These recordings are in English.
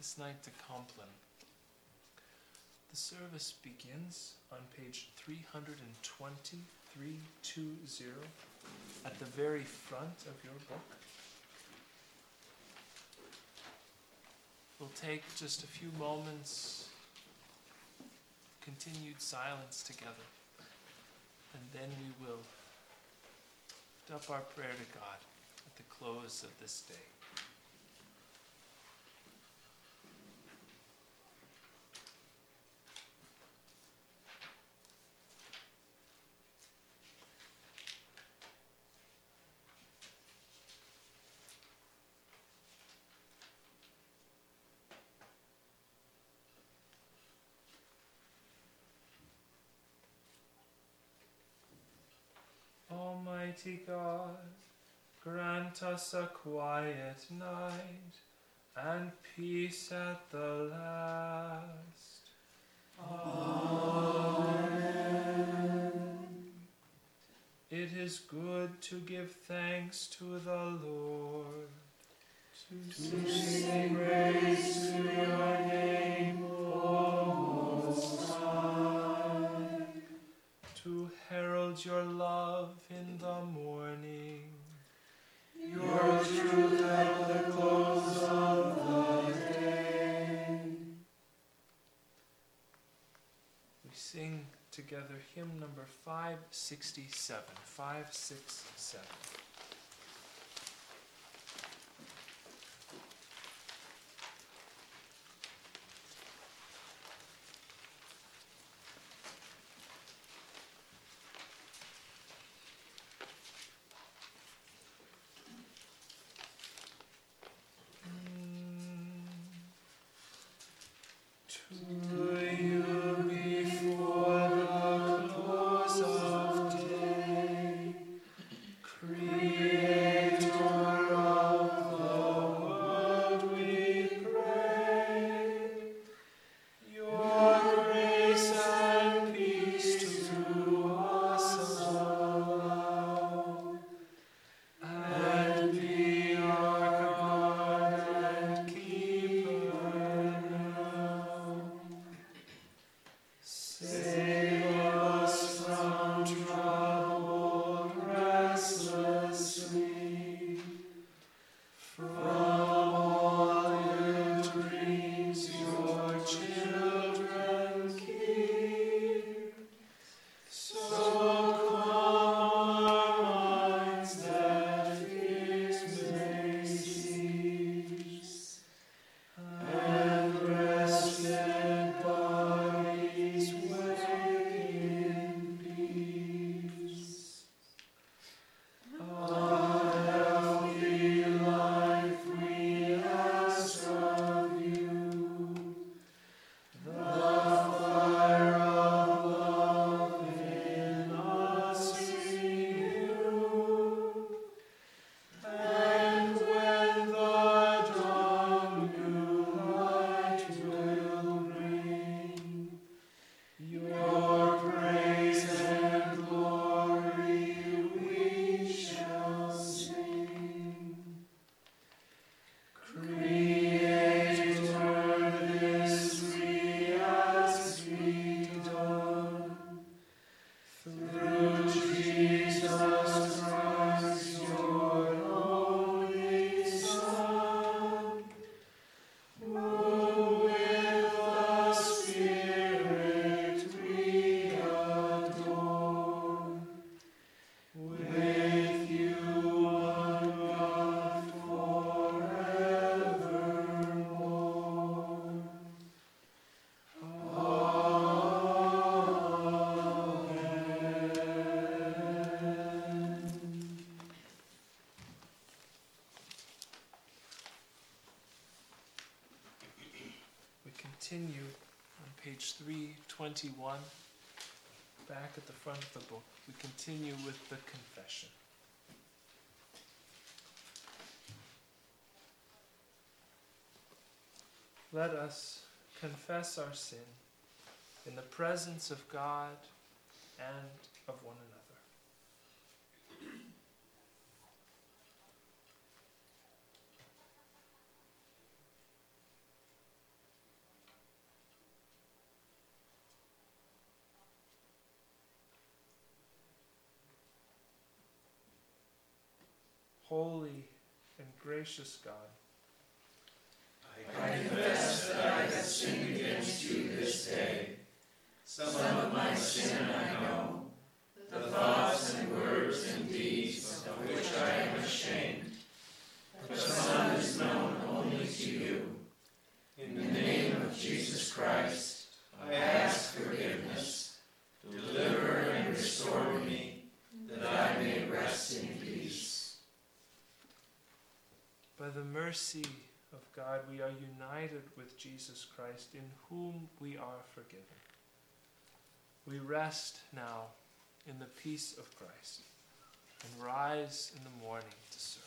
this night to Compline. The service begins on page 320, 320, at the very front of your book. We'll take just a few moments, continued silence together, and then we will lift up our prayer to God at the close of this day. Almighty God, grant us a quiet night and peace at the last. Amen. It is good to give thanks to the Lord, to sing praise to your name, O Most High, to herald your love in the morning, your truth at the close of the day. We sing together hymn number 567. 567. Continue on page 321, back at the front of the book. We continue with the confession. Let us confess our sin in the presence of God and of one another. holy and gracious God, I confess that I have sinned against you this day. Some of my sin I know, the thoughts and words and deeds of which I am ashamed, but some is known only to you. In the name of Jesus Christ, I ask forgiveness. Deliver and restore me, that I may rest in peace. by the mercy of God, we are united with Jesus Christ, in whom we are forgiven. We rest now in the peace of Christ and rise in the morning to serve.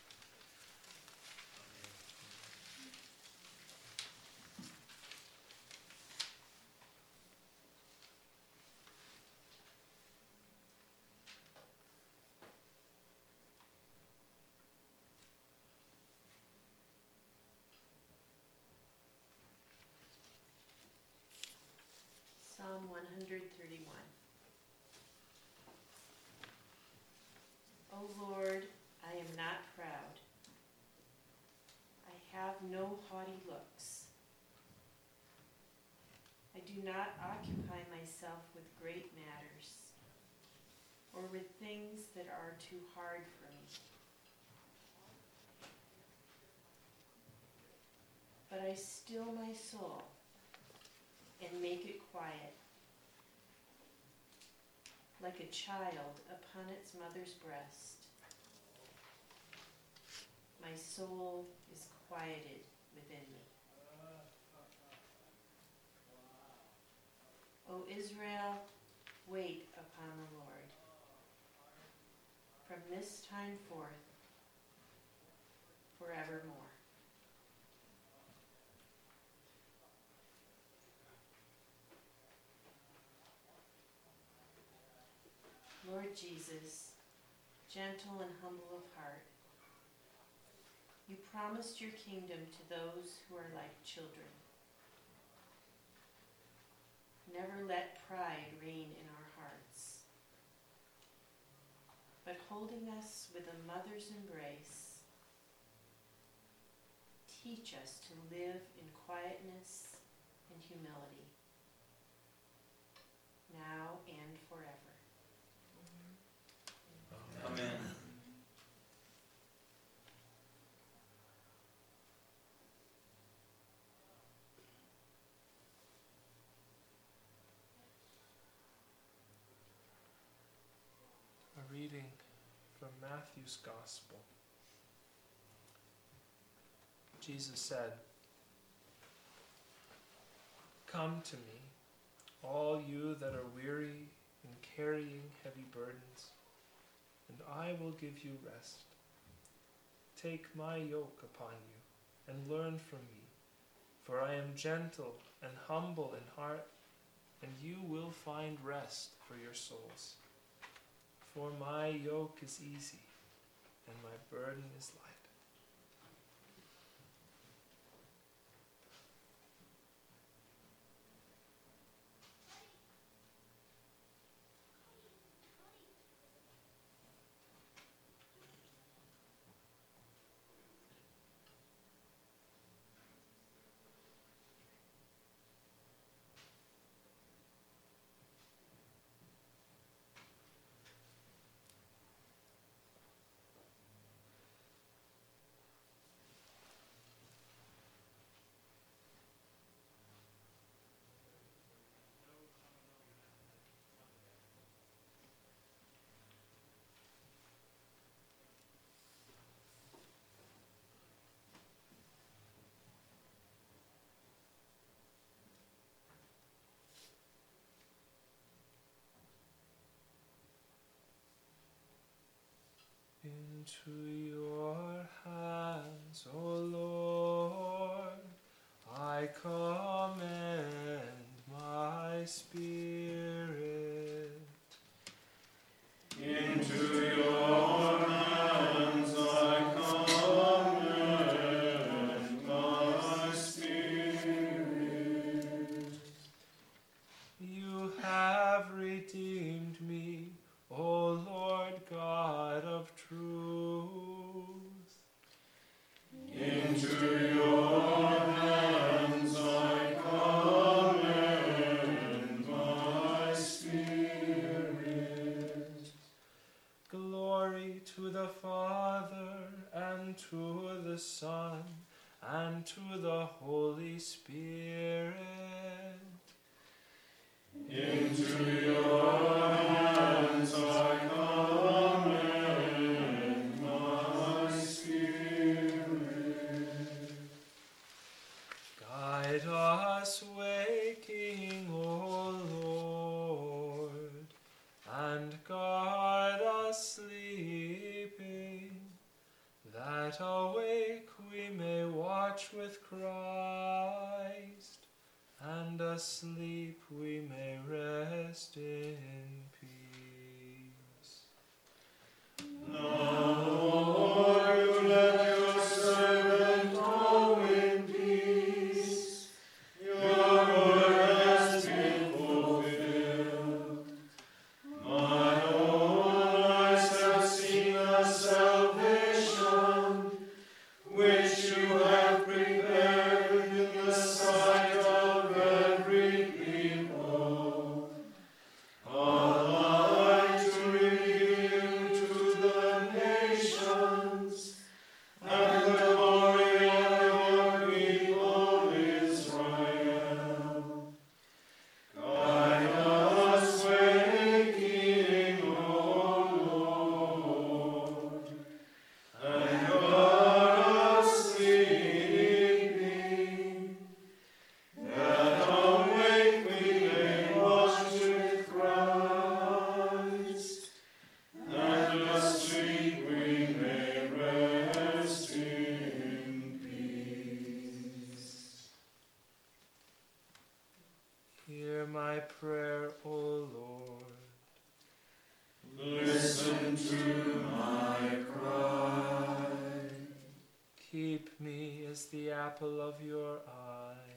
Psalm 131. O Lord, I am not proud. I have no haughty looks. I do not occupy myself with great matters, or with things that are too hard for me. But I still my soul and make it quiet, like a child upon its mother's breast. My soul is quieted within me. O Israel, wait upon the Lord. From this time forth, forevermore. Lord Jesus, gentle and humble of heart, you promised your kingdom to those who are like children. Never let pride reign in our hearts, but holding us with a mother's embrace, teach us to live in quietness and humility, now and forever. Amen. A reading from Matthew's Gospel. Jesus said, "Come to me, all you that are weary and carrying heavy burdens, and I will give you rest. Take my yoke upon you and learn from me, for I am gentle and humble in heart, and you will find rest for your souls. For my yoke is easy and my burden is light." Into your hands, O Lord, I commend my spirit. Into your hands I commend my spirit. You have redeemed me, O Lord God of truth. the Father, and to the Son, and to the Holy Spirit. Into your hands I commend my spirit. Guide us waking, O Lord, and guard us sleeping, that awake we may watch with Christ, and asleep we may rest in peace. Now, Lord, you let your servant go in peace. Your word has been fulfilled. My own eyes have seen the salvation which you have prepared in the sight of every people, a light to reveal to the nations, and the glory of your people Israel. Guide us waking, O Lord, and guard us sleeping, that awake we may watch with Christ, and asleep we may rest in peace. Hear my prayer, O Lord. Listen to my cry. Keep me as the apple of your eye.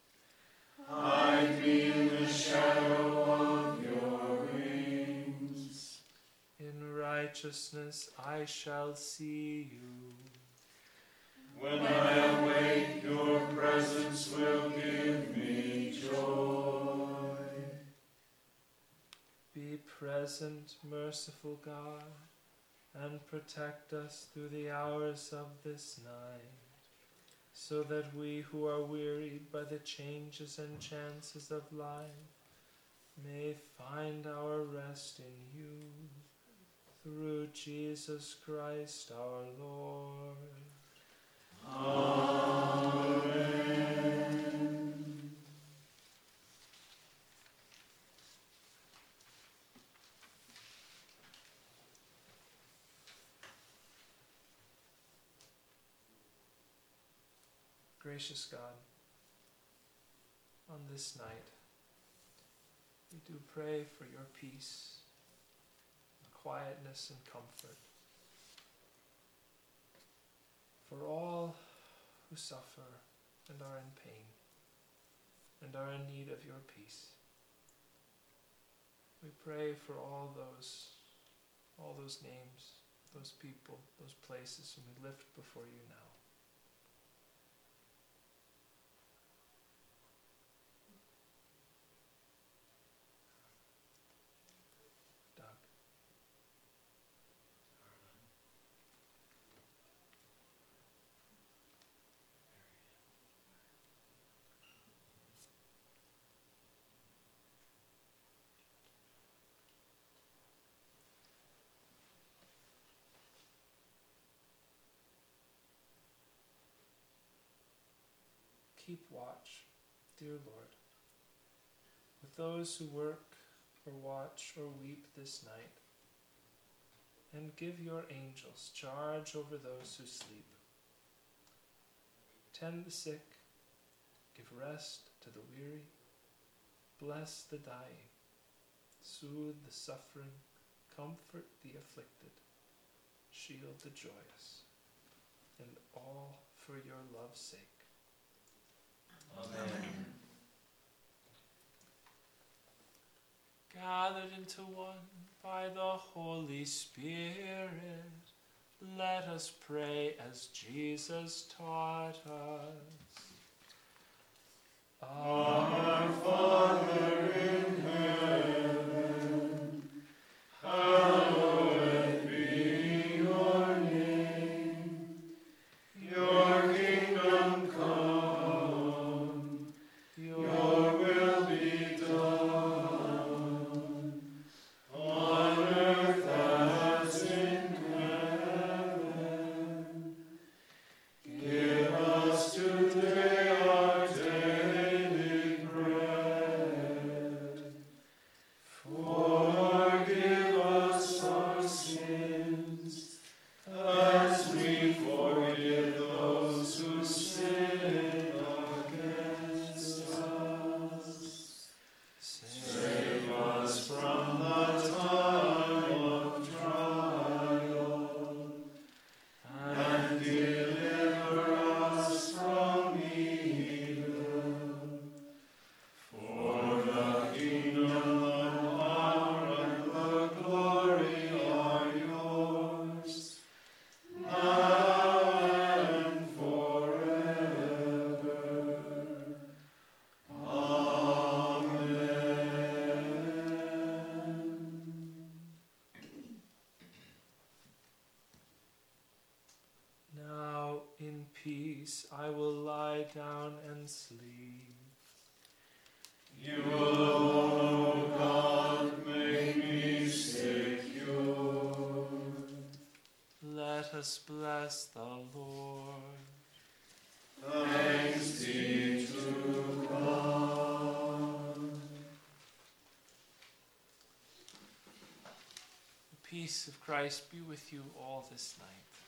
Hide me in the shadow of your wings. In righteousness I shall see you. When I awake, your presence will give me joy. Be present, merciful God, and protect us through the hours of this night, so that we who are wearied by the changes and chances of life may find our rest in you, through Jesus Christ our Lord. Amen. Gracious God, on this night, we do pray for your peace, quietness, and comfort. For all who suffer and are in pain and are in need of your peace. We pray for all those names, those people, those places whom we lift before you now. Doug. Keep watch, dear Lord, with those who work or watch or weep this night, and give your angels charge over those who sleep. Tend the sick, give rest to the weary, bless the dying, soothe the suffering, comfort the afflicted, shield the joyous, and all for your love's sake. Amen. Gathered into one by the Holy Spirit, let us pray as Jesus taught us. Our Father in heaven, hallowed be your Forgive us our sins, as we forgive those who sin against us. Save us from the time of trial, and deliver us from evil. For the kingdom, the power, and the glory are yours, now and forever. Amen. Now in peace I will lie down and sleep. You alone, O God, make me secure. Let us bless the Lord. Thanks be to God. The peace of Christ be with you all this night.